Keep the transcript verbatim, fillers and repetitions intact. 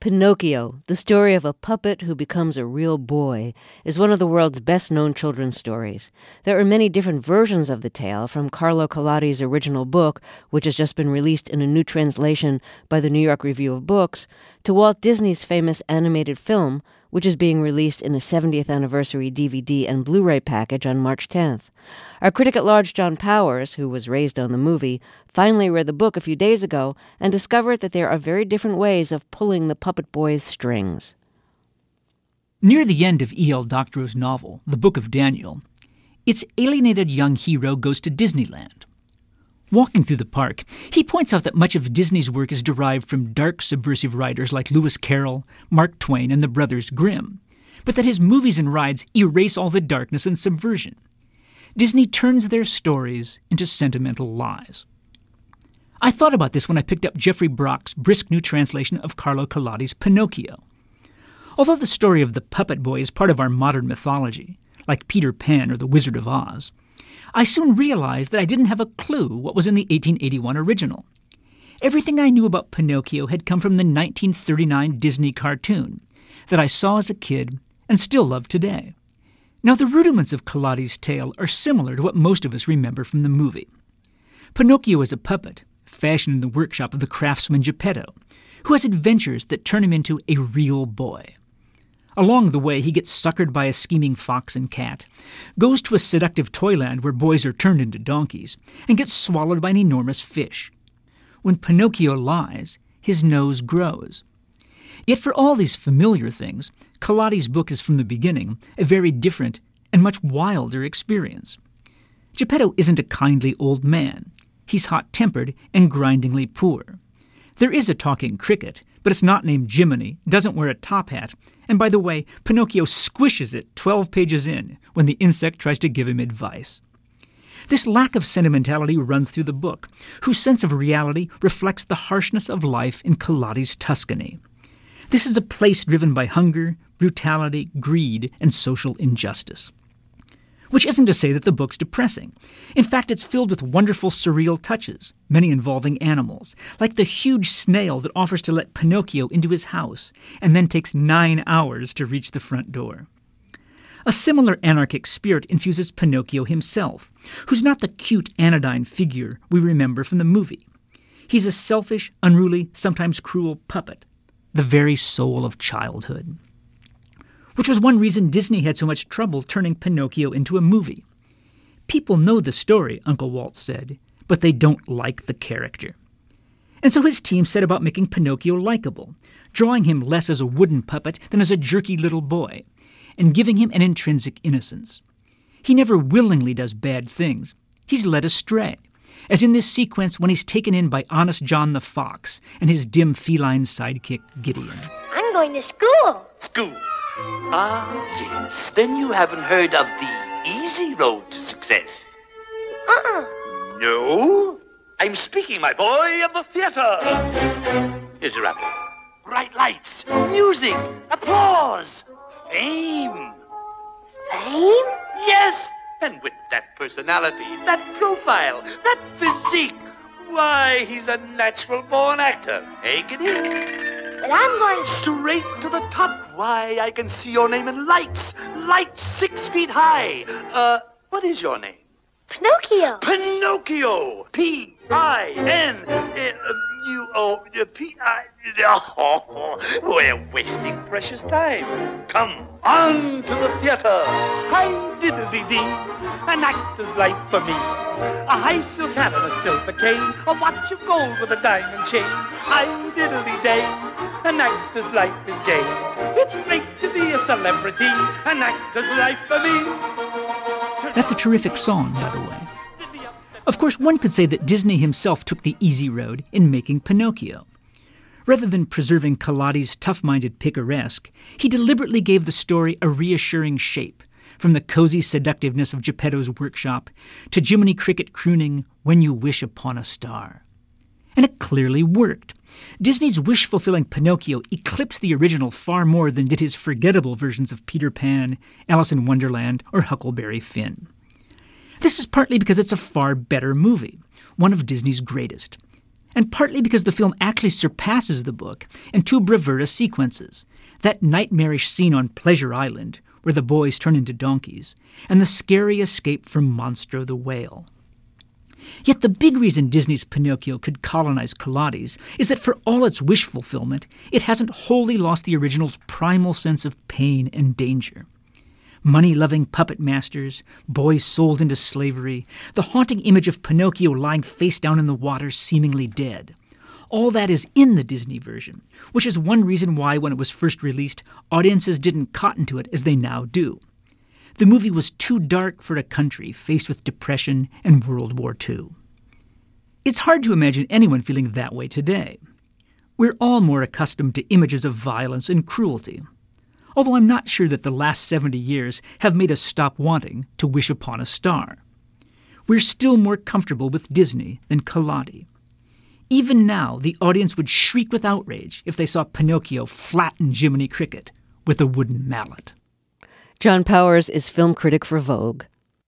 Pinocchio, the story of a puppet who becomes a real boy, is one of the world's best-known children's stories. There are many different versions of the tale, from Carlo Collodi's original book, which has just been released in a new translation by the New York Review of Books, to Walt Disney's famous animated film, which is being released in a seventieth anniversary D V D and Blu-ray package on March tenth. Our critic-at-large John Powers, who was raised on the movie, finally read the book a few days ago and discovered that there are very different ways of pulling the puppet boy's strings. Near the end of E L Doctorow's novel, The Book of Daniel, its alienated young hero goes to Disneyland. Walking through the park, he points out that much of Disney's work is derived from dark, subversive writers like Lewis Carroll, Mark Twain, and the Brothers Grimm, but that his movies and rides erase all the darkness and subversion. Disney turns their stories into sentimental lies. I thought about this when I picked up Geoffrey Brock's brisk new translation of Carlo Collodi's Pinocchio. Although the story of the puppet boy is part of our modern mythology, like Peter Pan or the Wizard of Oz, I soon realized that I didn't have a clue what was in the eighteen eighty-one original. Everything I knew about Pinocchio had come from the nineteen thirty-nine Disney cartoon that I saw as a kid and still love today. Now, the rudiments of Collodi's tale are similar to what most of us remember from the movie. Pinocchio is a puppet, fashioned in the workshop of the craftsman Geppetto, who has adventures that turn him into a real boy. Along the way, he gets suckered by a scheming fox and cat, goes to a seductive toyland where boys are turned into donkeys, and gets swallowed by an enormous fish. When Pinocchio lies, his nose grows. Yet for all these familiar things, Collodi's book is from the beginning a very different and much wilder experience. Geppetto isn't a kindly old man. He's hot-tempered and grindingly poor. There is a talking cricket, but it's not named Jiminy, doesn't wear a top hat, and by the way, Pinocchio squishes it twelve pages in when the insect tries to give him advice. This lack of sentimentality runs through the book, whose sense of reality reflects the harshness of life in Collodi's Tuscany. This is a place driven by hunger, brutality, greed, and social injustice. Which isn't to say that the book's depressing. In fact, it's filled with wonderful surreal touches, many involving animals, like the huge snail that offers to let Pinocchio into his house and then takes nine hours to reach the front door. A similar anarchic spirit infuses Pinocchio himself, who's not the cute anodyne figure we remember from the movie. He's a selfish, unruly, sometimes cruel puppet, the very soul of childhood. Which was one reason Disney had so much trouble turning Pinocchio into a movie. People know the story, Uncle Walt said, but they don't like the character. And so his team set about making Pinocchio likable, drawing him less as a wooden puppet than as a jerky little boy, and giving him an intrinsic innocence. He never willingly does bad things. He's led astray, as in this sequence when he's taken in by Honest John the Fox and his dim feline sidekick, Gideon. I'm going to school. School? Ah, yes. Then you haven't heard of the easy road to success. Uh-uh. No? I'm speaking, my boy, of the theater. Here's your apple. Bright lights, music, applause, fame. Fame? Yes, and with that personality, that profile, that physique, why, he's a natural-born actor. Hey, Gideon? But I'm going straight to the top. Why, I can see your name in lights. Lights six feet high. Uh, what is your name? Pinocchio. Pinocchio. P I N U O P I Oh, we're wasting precious time. Come on to the theater. Hi-diddly-dee, an actor's life for me. A high silk hat and a silver cane, a watch of gold with a diamond chain. Hi-diddly-day, an actor's life is gay. It's great to be a celebrity, an actor's life for me. That's a terrific song, by the way. Of course, one could say that Disney himself took the easy road in making Pinocchio. Rather than preserving Collodi's tough-minded picaresque, he deliberately gave the story a reassuring shape, from the cozy seductiveness of Geppetto's workshop to Jiminy Cricket crooning, "When You Wish Upon a Star." And it clearly worked. Disney's wish-fulfilling Pinocchio eclipsed the original far more than did his forgettable versions of Peter Pan, Alice in Wonderland, or Huckleberry Finn. This is partly because it's a far better movie, one of Disney's greatest. and partly because the film actually surpasses the book in two bravura sequences, that nightmarish scene on Pleasure Island, where the boys turn into donkeys, and the scary escape from Monstro the whale. Yet the big reason Disney's Pinocchio could colonize Kaladi's is that for all its wish fulfillment, it hasn't wholly lost the original's primal sense of pain and danger. Money-loving puppet masters, boys sold into slavery, the haunting image of Pinocchio lying face down in the water seemingly dead. All that is in the Disney version, which is one reason why, when it was first released, audiences didn't cotton to it as they now do. The movie was too dark for a country faced with depression and World War Two. It's hard to imagine anyone feeling that way today. We're all more accustomed to images of violence and cruelty, although I'm not sure that the last seventy years have made us stop wanting to wish upon a star. We're still more comfortable with Disney than Kaladi. Even now, the audience would shriek with outrage if they saw Pinocchio flatten Jiminy Cricket with a wooden mallet. John Powers is film critic for Vogue.